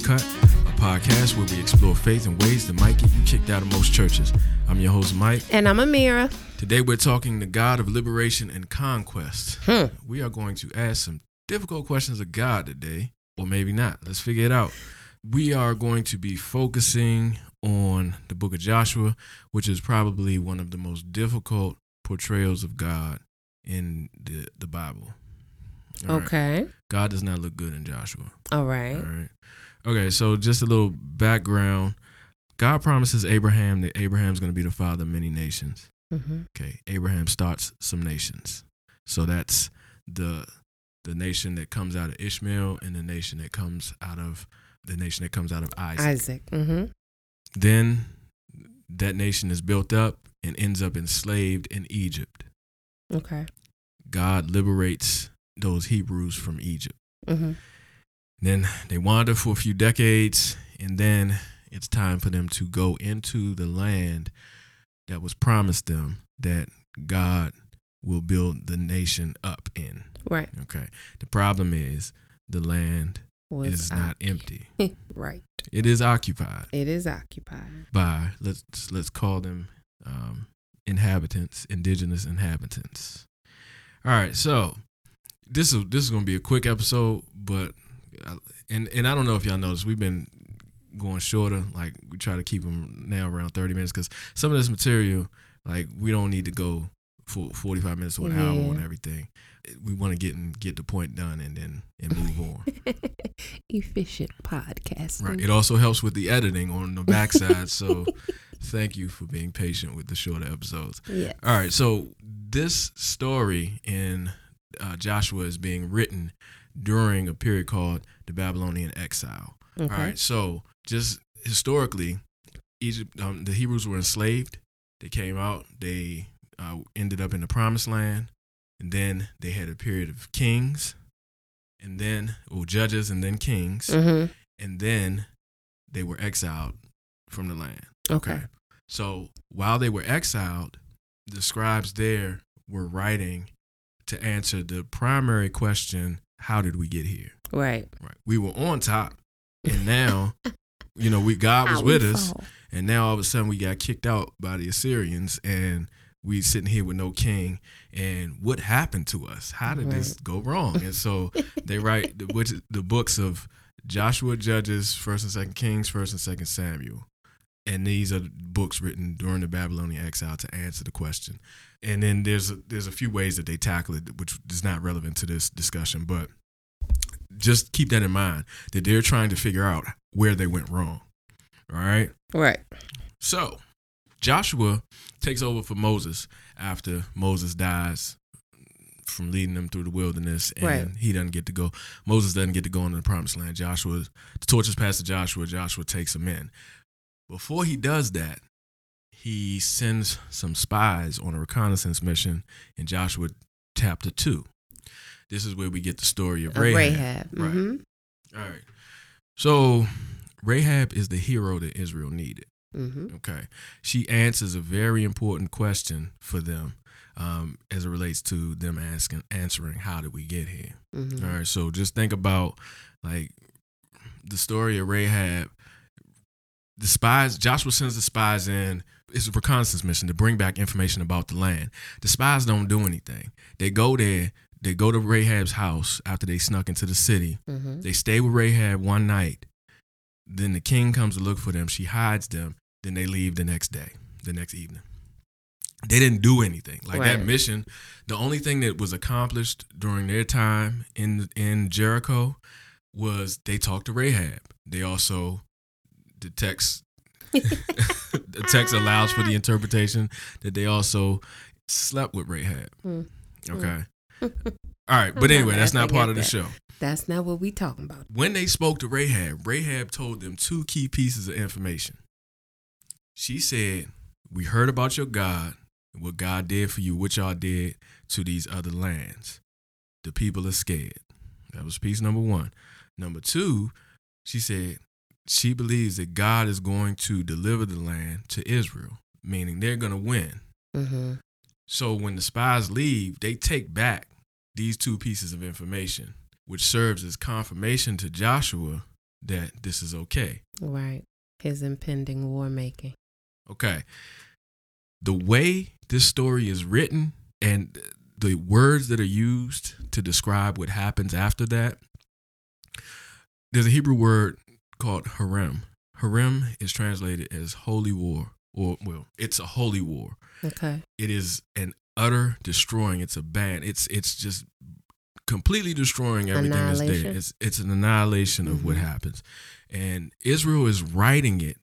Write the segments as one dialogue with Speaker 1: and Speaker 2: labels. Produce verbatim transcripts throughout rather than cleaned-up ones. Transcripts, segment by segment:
Speaker 1: Uncut, a podcast where we explore faith in ways that might get you kicked out of most churches. I'm your host, Mike.
Speaker 2: And I'm Amira.
Speaker 1: Today we're talking the God of liberation and conquest.
Speaker 2: Hmm.
Speaker 1: We are going to ask some difficult questions of God today, or maybe not. Let's figure it out. We are going to be focusing on the book of Joshua, which is probably one of the most difficult portrayals of God in the, the Bible. All
Speaker 2: Okay.
Speaker 1: right. God does not look good in Joshua.
Speaker 2: All right.
Speaker 1: All right. Okay, so just a little background. God promises Abraham that Abraham's going to be the father of many nations.
Speaker 2: Mm-hmm.
Speaker 1: Okay, Abraham starts some nations. So that's the the nation that comes out of Ishmael and the nation that comes out of the nation that comes out of Isaac.
Speaker 2: Isaac. Mm-hmm.
Speaker 1: Then that nation is built up and ends up enslaved in Egypt.
Speaker 2: Okay.
Speaker 1: God liberates those Hebrews from Egypt.
Speaker 2: Mm-hmm.
Speaker 1: Then they wander for a few decades, and then it's time for them to go into the land that was promised them that God will build the nation up in.
Speaker 2: Right.
Speaker 1: Okay. The problem is the land
Speaker 2: Was
Speaker 1: is not empty.
Speaker 2: Right.
Speaker 1: It is occupied
Speaker 2: It is occupied.
Speaker 1: by let's let's call them um, inhabitants, indigenous inhabitants. All right. So this is this is going to be a quick episode, but and and I don't know if y'all noticed, we've been going shorter. Like we try to keep them now around thirty minutes because some of this material, like we don't need to go for forty-five minutes or an
Speaker 2: Yeah.
Speaker 1: hour on everything. We want to get and get the point done and then and move on.
Speaker 2: Efficient podcasting.
Speaker 1: Right. It also helps with the editing on the backside. So thank you for being patient with the shorter episodes.
Speaker 2: Yeah.
Speaker 1: All right. So this story in uh, Joshua is being written during a period called the Babylonian exile.
Speaker 2: Okay.
Speaker 1: All right. So just historically, Egypt, um, the Hebrews were enslaved. They came out. They uh, ended up in the Promised Land, and then they had a period of kings, and then or judges, and then kings,
Speaker 2: Mm-hmm.
Speaker 1: and then they were exiled from the land.
Speaker 2: Okay.
Speaker 1: So while they were exiled, the scribes there were writing to answer the primary question: how did we get here?
Speaker 2: Right.
Speaker 1: Right. We were on top, and now, you know, we God was
Speaker 2: How
Speaker 1: with
Speaker 2: we
Speaker 1: us,
Speaker 2: fall.
Speaker 1: and now all of a sudden we got kicked out by the Assyrians, and we sitting here with no king. And what happened to us? How did this go wrong? And so they write the, which the books of Joshua, Judges, First and Second Kings, First and Second Samuel, and these are books written during the Babylonian exile to answer the question. And then there's a, there's a few ways that they tackle it, which is not relevant to this discussion, but just keep that in mind, that they're trying to figure out where they went wrong. All right.
Speaker 2: Right.
Speaker 1: So Joshua takes over for Moses after Moses dies from leading them through the wilderness, and
Speaker 2: Right.
Speaker 1: he doesn't get to go. Moses doesn't get to go into the Promised Land. Joshua, the torch is passed to Joshua. Joshua takes him in. Before he does that, he sends some spies on a reconnaissance mission in Joshua chapter two. This is where we get the story of
Speaker 2: Of
Speaker 1: Rahab.
Speaker 2: Rahab.
Speaker 1: Right.
Speaker 2: Mm-hmm.
Speaker 1: All right. So Rahab is the hero that Israel needed.
Speaker 2: Mm-hmm.
Speaker 1: Okay. She answers a very important question for them um, as it relates to them asking, answering, how did we get here?
Speaker 2: Mm-hmm.
Speaker 1: All right. So just think about like the story of Rahab. The spies, Joshua sends the spies in. It's a reconnaissance mission to bring back information about the land. The spies don't do anything. They go there. They go to Rahab's house after they snuck into the city.
Speaker 2: Mm-hmm.
Speaker 1: They stay with Rahab one night. Then the king comes to look for them. She hides them. Then they leave the next day, the next evening. They didn't do anything. Like
Speaker 2: Right.
Speaker 1: that mission, the only thing that was accomplished during their time in in Jericho was they talked to Rahab. They also, the text, the text allows for the interpretation that they also slept with Rahab.
Speaker 2: Mm.
Speaker 1: Okay. All right. But
Speaker 2: I'm
Speaker 1: anyway,
Speaker 2: not
Speaker 1: that's not
Speaker 2: laughing
Speaker 1: part
Speaker 2: at
Speaker 1: of the
Speaker 2: that.
Speaker 1: show.
Speaker 2: That's not what we talking about.
Speaker 1: When they spoke to Rahab, Rahab told them two key pieces of information. She said, we heard about your God and what God did for you, what y'all did to these other lands. The people are scared. That was piece number one. Number two, she said she believes that God is going to deliver the land to Israel, meaning they're going to win.
Speaker 2: Mm-hmm.
Speaker 1: So when the spies leave, they take back these two pieces of information, which serves as confirmation to Joshua that this is okay.
Speaker 2: Right. His impending war making.
Speaker 1: Okay. The way this story is written and the words that are used to describe what happens after that, there's a Hebrew word called harem. Harem is translated as holy war, or, well, it's a holy war.
Speaker 2: Okay.
Speaker 1: It is an utter destroying. It's a ban. It's it's just completely destroying everything that's there. It's, it's an annihilation of mm-hmm. what happens. And Israel is writing it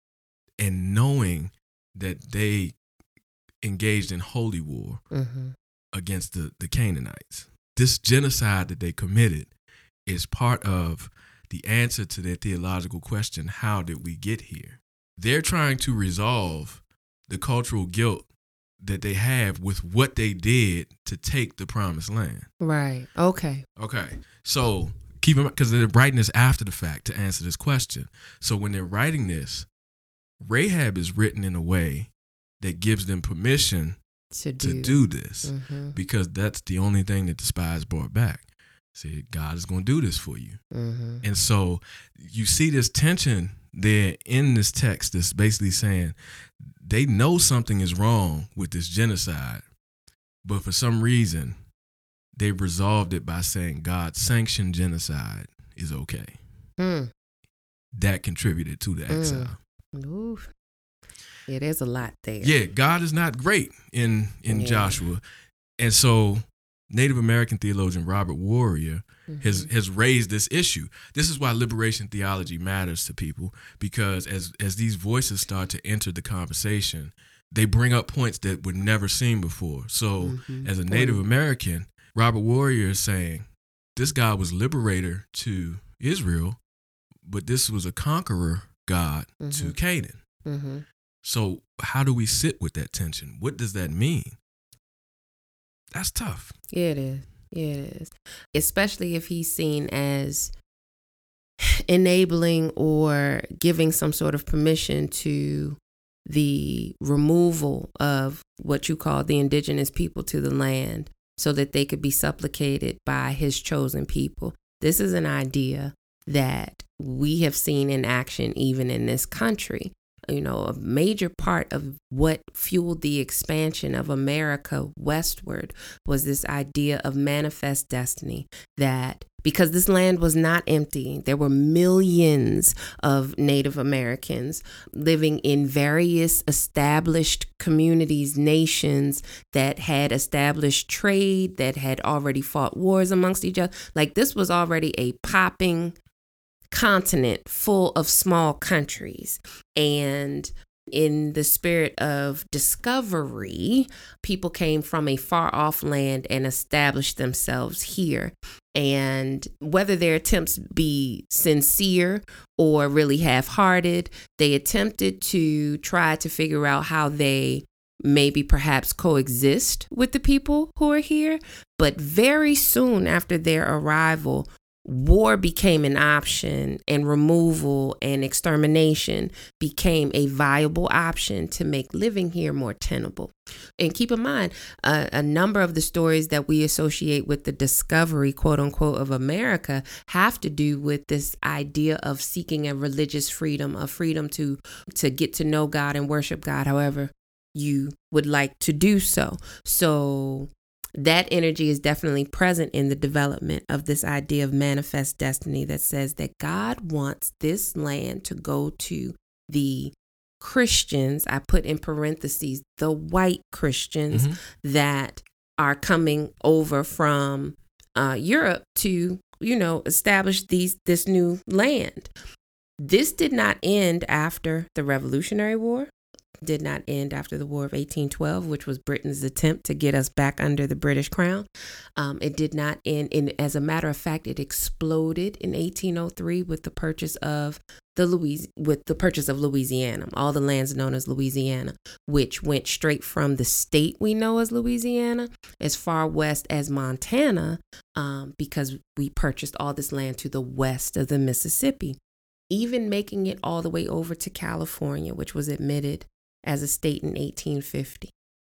Speaker 1: and knowing that they engaged in holy war mm-hmm. against the, the Canaanites. This genocide that they committed is part of the answer to their theological question, how did we get here? They're trying to resolve the cultural guilt that they have with what they did to take the promised land.
Speaker 2: Right. Okay.
Speaker 1: Okay. So keep in mind, because they're writing this after the fact to answer this question. So when they're writing this, Rahab is written in a way that gives them permission
Speaker 2: to do,
Speaker 1: to do this
Speaker 2: mm-hmm.
Speaker 1: because that's the only thing that the spies brought back. See, God is going to do this for you.
Speaker 2: Mm-hmm.
Speaker 1: And so you see this tension there in this text that's basically saying they know something is wrong with this genocide, but for some reason they resolved it by saying God sanctioned genocide is okay.
Speaker 2: Mm.
Speaker 1: That contributed to the
Speaker 2: mm.
Speaker 1: exile.
Speaker 2: Oof. Yeah, there's a lot there.
Speaker 1: Yeah, God is not great in, in
Speaker 2: yeah.
Speaker 1: Joshua. And so Native American theologian Robert Warrior mm-hmm. has has raised this issue. This is why liberation theology matters to people, because as as these voices start to enter the conversation, they bring up points that were never seen before. So
Speaker 2: mm-hmm.
Speaker 1: as a Native American, Robert Warrior is saying this God was liberator to Israel, but this was a conqueror God mm-hmm. to Canaan.
Speaker 2: Mm-hmm.
Speaker 1: So how do we sit with that tension? What does that mean? That's tough.
Speaker 2: Yeah, it is. Yeah, it is. Especially if he's seen as enabling or giving some sort of permission to the removal of what you call the indigenous people to the land so that they could be supplicated by his chosen people. This is an idea that we have seen in action even in this country. You know, a major part of what fueled the expansion of America westward was this idea of manifest destiny, that because this land was not empty, there were millions of Native Americans living in various established communities, nations that had established trade, that had already fought wars amongst each other. Like, this was already a popping continent full of small countries. And in the spirit of discovery, people came from a far off land and established themselves here. And whether their attempts be sincere or really half-hearted, they attempted to try to figure out how they maybe perhaps coexist with the people who are here. But very soon after their arrival, war became an option, and removal and extermination became a viable option to make living here more tenable. And keep in mind, uh, a number of the stories that we associate with the discovery, quote unquote, of America have to do with this idea of seeking a religious freedom, a freedom to, to get to know God and worship God however you would like to do so. So that energy is definitely present in the development of this idea of manifest destiny that says that God wants this land to go to the Christians, I put in parentheses, the white Christians mm-hmm. that are coming over from uh, Europe to, you know, establish these this new land. This did not end after the Revolutionary War. Did not end after the War of eighteen twelve, which was Britain's attempt to get us back under the British crown. Um, it did not end. And as a matter of fact, it exploded in eighteen oh three with the purchase of the Louis with the purchase of Louisiana, all the lands known as Louisiana, which went straight from the state we know as Louisiana as far west as Montana, um, because we purchased all this land to the west of the Mississippi, even making it all the way over to California, which was admitted as a state in eighteen fifty.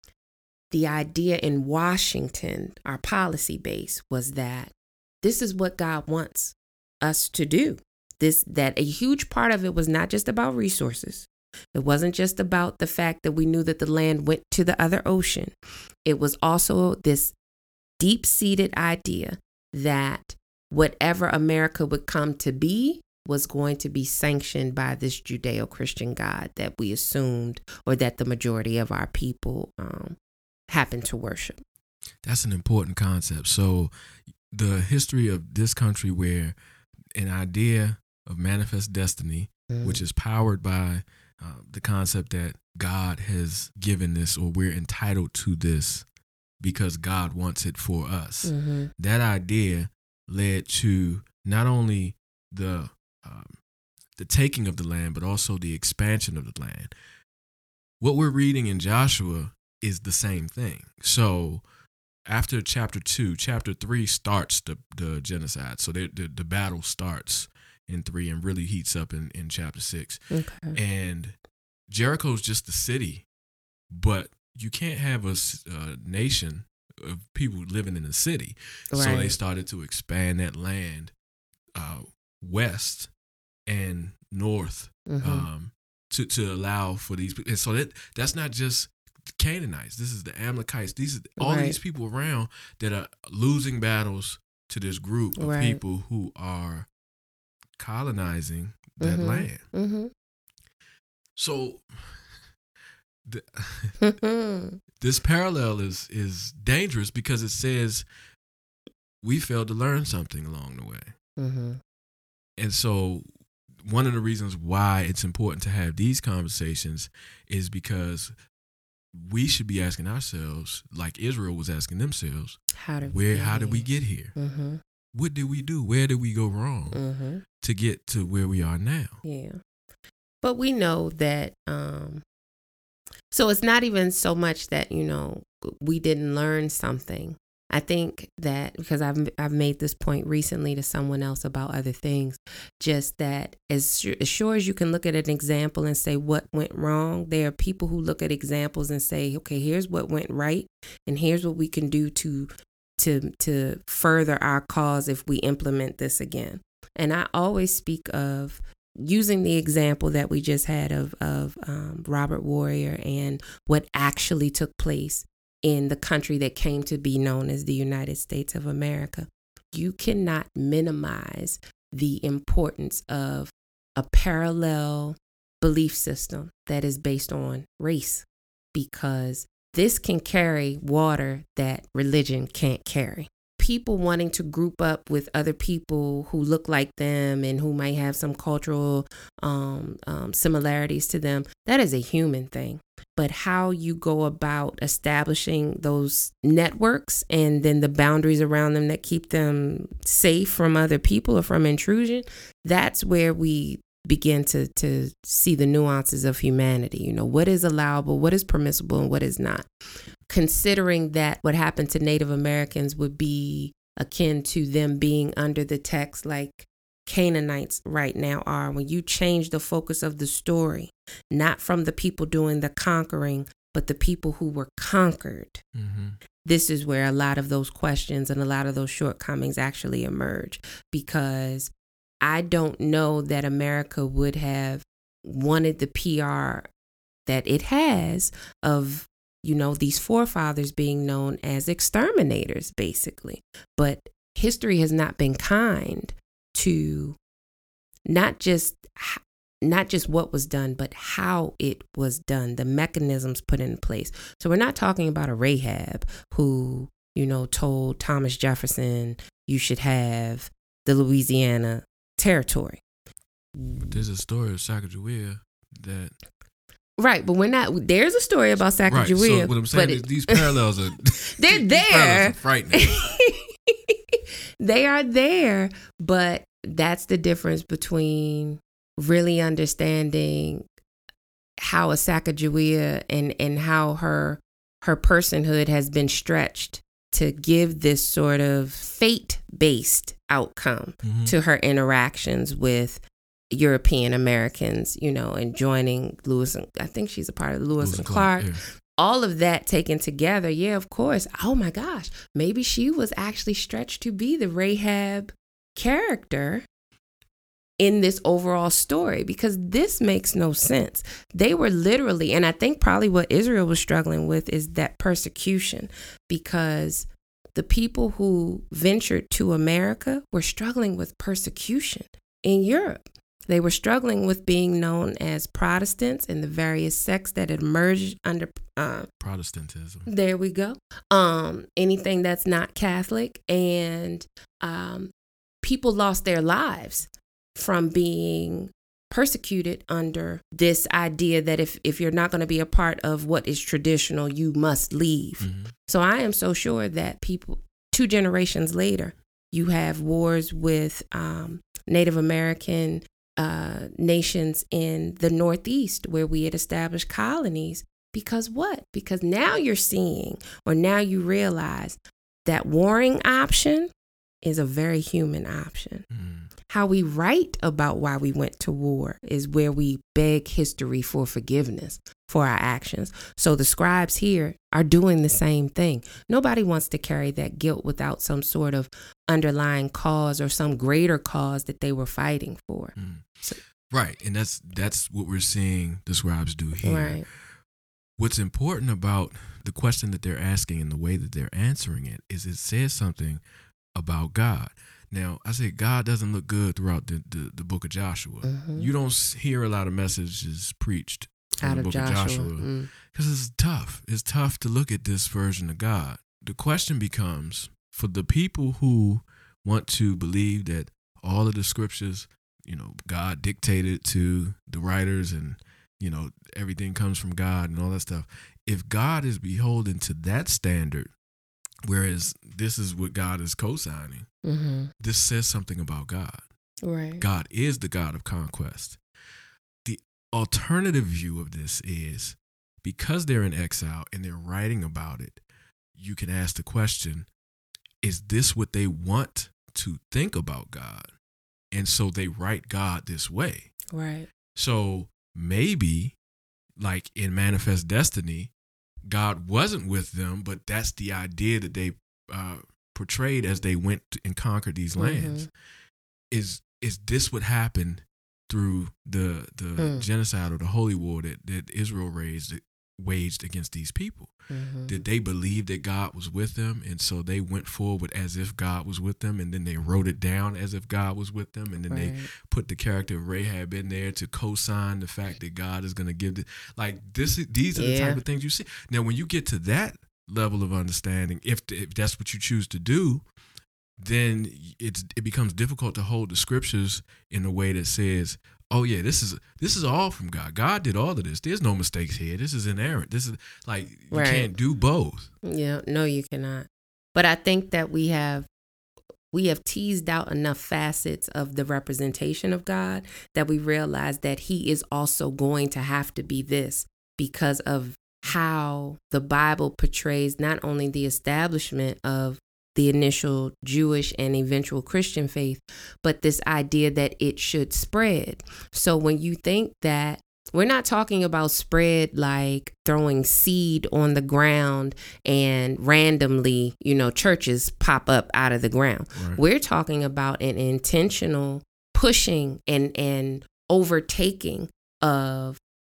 Speaker 2: The idea in Washington, our policy base, was that this is what God wants us to do. this that a huge part of it was not just about resources. It wasn't just about the fact that we knew that the land went to the other ocean. It was also this deep-seated idea that whatever America would come to be was going to be sanctioned by this Judeo-Christian God that we assumed, or that the majority of our people um, happened to worship.
Speaker 1: That's an important concept. So the history of this country, where an idea of manifest destiny, mm-hmm. which is powered by uh, the concept that God has given this, or we're entitled to this because God wants it for us. Mm-hmm. That idea led to not only the um, the taking of the land, but also the expansion of the land. What we're reading in Joshua is the same thing. So after chapter two, chapter three starts the, the genocide. So the, the the battle starts in three and really heats up in, in chapter six. Okay. And Jericho's just a city, but you can't have a uh, nation of people living in a city. Right. So they started to expand that land uh, west and north mm-hmm. um, to, to allow for these. And so that that's not just Canaanites. This is the Amalekites. These are all right. these people around that are losing battles to this group of right. people who are colonizing that mm-hmm. land. Mm-hmm. So the, this parallel is is dangerous because it says we failed to learn something along the way. Mm-hmm. And so one of the reasons why it's important to have these conversations is because we should be asking ourselves, like Israel was asking themselves, how did where, how did we get here? Mm-hmm. What did we do? Where did we go wrong mm-hmm. to get to where we are now?
Speaker 2: Yeah. But we know that, um, so it's not even so much that, you know, we didn't learn something. I think that because I've I've made this point recently to someone else about other things, just that as, as sure as you can look at an example and say what went wrong, there are people who look at examples and say, okay, here's what went right, and here's what we can do to to to further our cause if we implement this again. And I always speak of using the example that we just had of of um, Robert Warrior and what actually took place in the country that came to be known as the United States of America. You cannot minimize the importance of a parallel belief system that is based on race, because this can carry water that religion can't carry. People wanting to group up with other people who look like them and who might have some cultural um, um, similarities to them, that is a human thing. But how you go about establishing those networks and then the boundaries around them that keep them safe from other people or from intrusion, that's where we begin to to see the nuances of humanity. You know, what is allowable, what is permissible, and what is not. Considering that what happened to Native Americans would be akin to them being under the text like Canaanites right now are, when you change the focus of the story, not from the people doing the conquering, but the people who were conquered. Mm-hmm. This is where a lot of those questions and a lot of those shortcomings actually emerge, because I don't know that America would have wanted the P R that it has of, you know, these forefathers being known as exterminators, basically. But history has not been kind to not just not just what was done, but how it was done, the mechanisms put in place. So we're not talking about a Rahab who, you know, told Thomas Jefferson you should have the Louisiana Territory.
Speaker 1: But there's a story of Sacagawea that.
Speaker 2: Right, but we're not. There's a story about Sacagawea.
Speaker 1: Right, so what I'm saying is it, these parallels are.
Speaker 2: They're
Speaker 1: these
Speaker 2: there.
Speaker 1: Parallels are frightening.
Speaker 2: They are there, but that's the difference between really understanding how a Sacagawea and and how her her personhood has been stretched to give this sort of fate-based outcome mm-hmm. to her interactions with European Americans, you know, and joining Lewis and I think she's a part of Lewis, Lewis and Clark. Clark yeah. All of that taken together, yeah, of course. Oh my gosh, maybe she was actually stretched to be the Rahab character in this overall story, because this makes no sense. They were literally, and I think probably what Israel was struggling with is that persecution, because the people who ventured to America were struggling with persecution in Europe. They were struggling with being known as Protestants and the various sects that had emerged under uh,
Speaker 1: Protestantism.
Speaker 2: There we go. Um, anything that's not Catholic. And um, people lost their lives from being persecuted under this idea that if, if you're not going to be a part of what is traditional, you must leave. Mm-hmm. So I am so sure that people, two generations later, you have wars with um, Native American Uh, nations in the Northeast where we had established colonies. Because what? Because now you're seeing, or now you realize that warring option is a very human option. Mm. How we write about why we went to war is where we beg history for forgiveness for our actions. So the scribes here are doing the same thing. Nobody wants to carry that guilt without some sort of underlying cause or some greater cause that they were fighting for. Mm. So,
Speaker 1: right. And that's that's what we're seeing the scribes do here.
Speaker 2: Right.
Speaker 1: What's important about the question that they're asking and the way that they're answering it is it says something about God. Now, I say God doesn't look good throughout the, the, the book of Joshua. Mm-hmm. You don't hear a lot of messages preached from
Speaker 2: out
Speaker 1: the
Speaker 2: of
Speaker 1: book
Speaker 2: Joshua.
Speaker 1: of Joshua because mm. it's tough. It's tough to look at this version of God. The question becomes, for the people who want to believe that all of the scriptures, you know, God dictated to the writers and, you know, everything comes from God and all that stuff. If God is beholden to that standard, whereas this is what God is co-signing, mm-hmm. this says something about God.
Speaker 2: Right.
Speaker 1: God is the God of conquest. The alternative view of this is because they're in exile and they're writing about it, you can ask the question, is this what they want to think about God? And so they write God this way.
Speaker 2: Right.
Speaker 1: So maybe, like in Manifest Destiny, God wasn't with them, but that's the idea that they uh, portrayed as they went and conquered these lands. Mm-hmm. Is is this what happened through the the mm. genocide or the holy war that, that Israel raised, waged against these people? Mm-hmm. Did they believe that God was with them, and so they went forward as if God was with them, and then they wrote it down as if God was with them, and then right. they put the character of Rahab in there to co-sign the fact that God is going to give the, like this. These are yeah. the type of things you see. Now, when you get to that level of understanding, if if that's what you choose to do, then it's it becomes difficult to hold the scriptures in a way that says, oh yeah, this is this is all from God. God did all of this. There's no mistakes here. This is inerrant. This is like you
Speaker 2: right.
Speaker 1: can't do both.
Speaker 2: Yeah, no, you cannot. But I think that we have we have teased out enough facets of the representation of God that we realize that he is also going to have to be this because of how the Bible portrays not only the establishment of the initial Jewish and eventual Christian faith, but this idea that it should spread. So when you think that, we're not talking about spread like throwing seed on the ground and randomly, you know, churches pop up out of the ground. Right. We're talking about an intentional pushing and, and overtaking of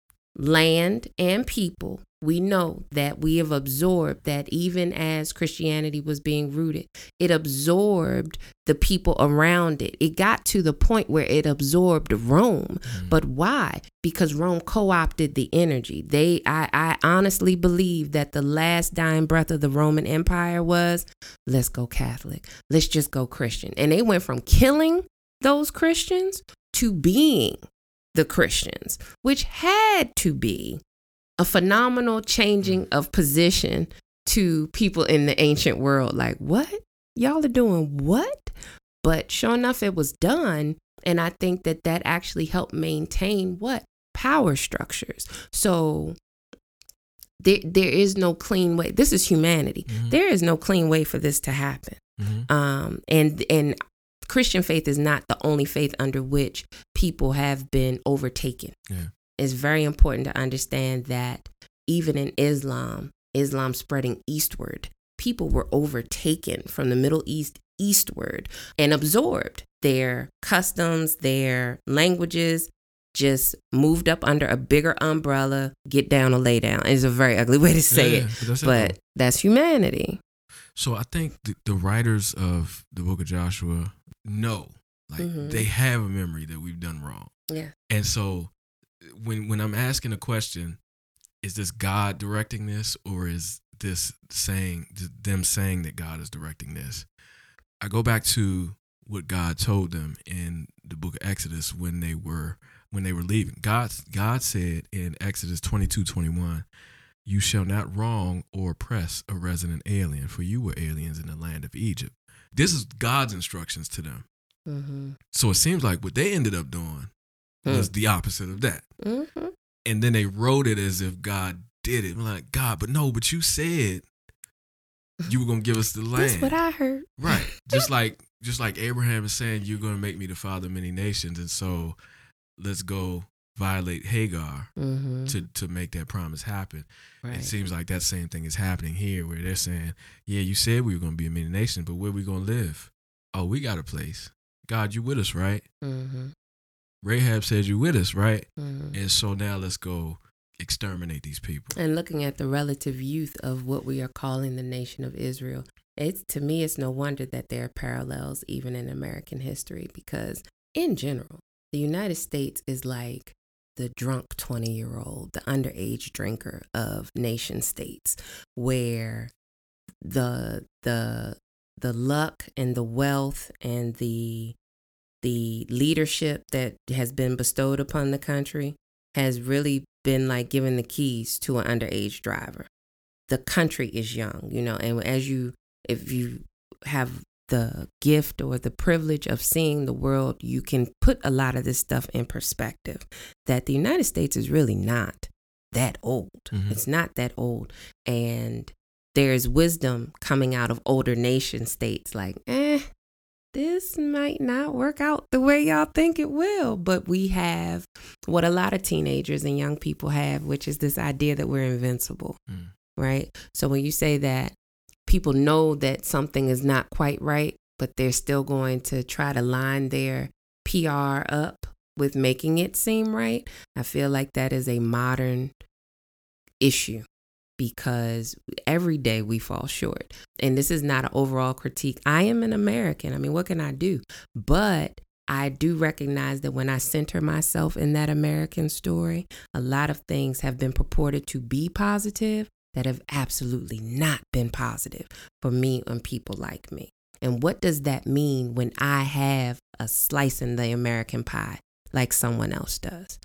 Speaker 2: land and people. We know that we have absorbed that even as Christianity was being rooted, it absorbed the people around it. It got to the point where it absorbed Rome. Mm. But why? Because Rome co-opted the energy. They, I, I honestly believe that the last dying breath of the Roman Empire was, let's go Catholic. Let's just go Christian. And they went from killing those Christians to being the Christians, which had to be a phenomenal changing of position to people in the ancient world. Like, what? Y'all are doing what? But sure enough, it was done. And I think that that actually helped maintain what? Power structures. So there, there is no clean way. This is humanity. Mm-hmm. There is no clean way for this to happen. Mm-hmm. Um, and, and Christian faith is not the only faith under which people have been overtaken. Yeah. It's very important to understand that even in Islam, Islam spreading eastward, people were overtaken from the Middle East eastward and absorbed. their customs, their languages just moved up under a bigger umbrella, get down or lay down. It's a very ugly way to say
Speaker 1: Yeah,
Speaker 2: it,
Speaker 1: but that's it,
Speaker 2: but
Speaker 1: though.
Speaker 2: that's humanity.
Speaker 1: So I think the, the writers of the book of Joshua know, like
Speaker 2: Mhm.
Speaker 1: they have a memory that we've done wrong.
Speaker 2: Yeah.
Speaker 1: And so when when I'm asking a question, is this God directing this, or is this saying them saying that God is directing this? I go back to what God told them in the book of Exodus when they were when they were leaving. God God said in Exodus twenty-two twenty-one, "You shall not wrong or oppress a resident alien, for you were aliens in the land of Egypt." This is God's instructions to them.
Speaker 2: Mm-hmm.
Speaker 1: So it seems like what they ended up doing
Speaker 2: Mm.
Speaker 1: was the opposite of that.
Speaker 2: Mm-hmm.
Speaker 1: And then they wrote it as if God did it. I'm like, God, but no, but you said you were going to give us the land.
Speaker 2: That's what I heard.
Speaker 1: Right. Just like just like Abraham is saying, you're going to make me the father of many nations. And so let's go violate Hagar
Speaker 2: Mm-hmm.
Speaker 1: to, to make that promise happen.
Speaker 2: Right.
Speaker 1: It seems like that same thing is happening here, where they're saying, yeah, you said we were going to be a many nation, but where we going to live? Oh, we got a place. God, you with us, right?
Speaker 2: Mm-hmm.
Speaker 1: Rahab said you with us, right?
Speaker 2: Mm-hmm.
Speaker 1: And so now let's go exterminate these people.
Speaker 2: And looking at the relative youth of what we are calling the nation of Israel, it's to me, it's no wonder that there are parallels even in American history, because in general, the United States is like the drunk twenty-year-old, the underage drinker of nation states, where the the the luck and the wealth and the the leadership that has been bestowed upon the country has really been like giving the keys to an underage driver. The country is young, you know, and as you, if you have the gift or the privilege of seeing the world, you can put a lot of this stuff in perspective, that the United States is really not that old.
Speaker 1: Mm-hmm.
Speaker 2: It's not that old. And there's wisdom coming out of older nation states like, eh, this might not work out the way y'all think it will. But we have what a lot of teenagers and young people have, which is this idea that we're invincible,
Speaker 1: Mm.
Speaker 2: right? So when you say that people know that something is not quite right, but they're still going to try to line their P R up with making it seem right, I feel like that is a modern issue, because every day we fall short. And this is not an overall critique. I am an American. I mean, what can I do? But I do recognize that when I center myself in that American story, a lot of things have been purported to be positive that have absolutely not been positive for me and people like me. And what does that mean when I have a slice in the American pie like someone else does?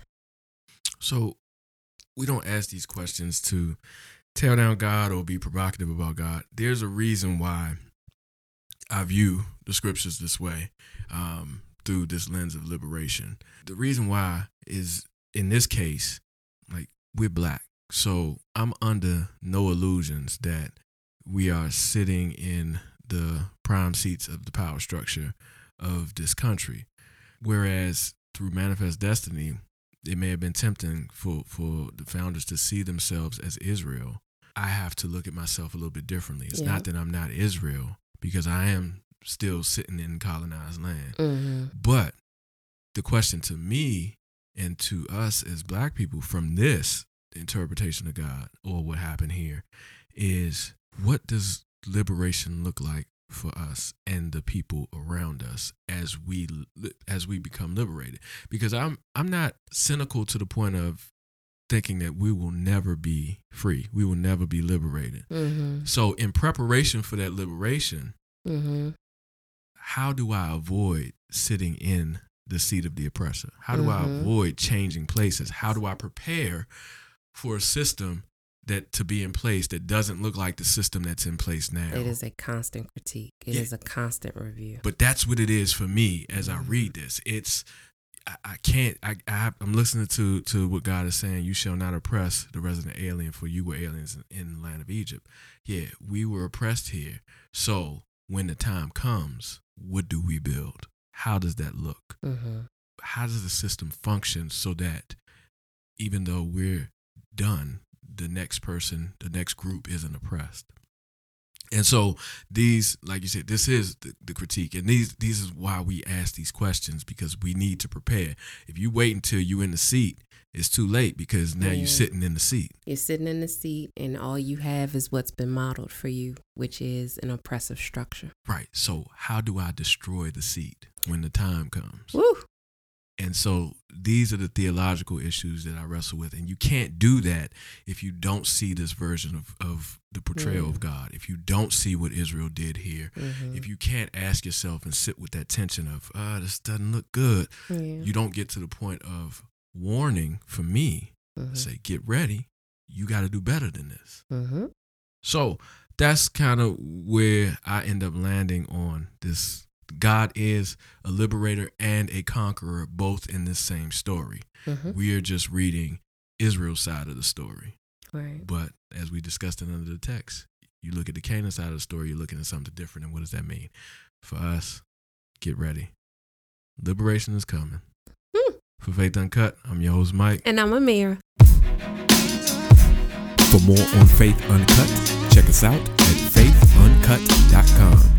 Speaker 1: So we don't ask these questions to tear down God or be provocative about God. There's a reason why I view the scriptures this way, um, through this lens of liberation. The reason why is, in this case, like, we're black. So I'm under no illusions that we are sitting in the prime seats of the power structure of this country. Whereas through Manifest Destiny, it may have been tempting for, for the founders to see themselves as Israel. I have to look at myself a little bit differently. It's
Speaker 2: Yeah.
Speaker 1: not that I'm not Israel, because I am still sitting in colonized land.
Speaker 2: Mm-hmm.
Speaker 1: But the question to me and to us as black people from this interpretation of God, or what happened here, is, what does liberation look like for us and the people around us as we as we become liberated? Because I'm I'm not cynical to the point of thinking that we will never be free. We will never be liberated.
Speaker 2: Mm-hmm.
Speaker 1: So in preparation for that liberation,
Speaker 2: Mm-hmm.
Speaker 1: how do I avoid sitting in the seat of the oppressor? How do I
Speaker 2: Mhm.
Speaker 1: avoid changing places? How do I prepare for a system that to be in place that doesn't look like the system that's in place now?
Speaker 2: It is a constant critique. It
Speaker 1: Yeah.
Speaker 2: is a constant review.
Speaker 1: But that's what it is for me as I read this. It's I, I can't. I, I I'm listening to to what God is saying. You shall not oppress the resident alien, for you were aliens in, in the land of Egypt. Yeah, we were oppressed here. So when the time comes, what do we build? How does that look?
Speaker 2: Mm-hmm.
Speaker 1: How does the system function so that even though we're done, the next person, the next group isn't oppressed? And so these, like you said, this is the, the critique. And these these is why we ask these questions, because we need to prepare. If you wait until you're in the seat, it's too late, because now yeah. you're sitting in the seat.
Speaker 2: You're sitting in the seat, and all you have is what's been modeled for you, which is an oppressive structure.
Speaker 1: Right. So how do I destroy the seat when the time comes?
Speaker 2: Woo.
Speaker 1: And so these are the theological issues that I wrestle with. And you can't do that if you don't see this version of, of the portrayal mm. of God, if you don't see what Israel did here, mm-hmm. if you can't ask yourself and sit with that tension of, ah, oh, this doesn't look good, yeah. you don't get to the point of warning for me, mm-hmm. say, get ready, you got to do better than this.
Speaker 2: Mm-hmm.
Speaker 1: So that's kind of where I end up landing on this. God is a liberator and a conqueror, both in this same story.
Speaker 2: Mm-hmm.
Speaker 1: We are just reading Israel's side of the story.
Speaker 2: Right.
Speaker 1: But as we discussed in under the text, you look at the Canaan side of the story, you're looking at something different. And what does that mean? For us, get ready. Liberation is coming.
Speaker 2: Mm.
Speaker 1: For Faith Uncut, I'm your host, Mike.
Speaker 2: And I'm Amira.
Speaker 3: For more on Faith Uncut, check us out at faith uncut dot com.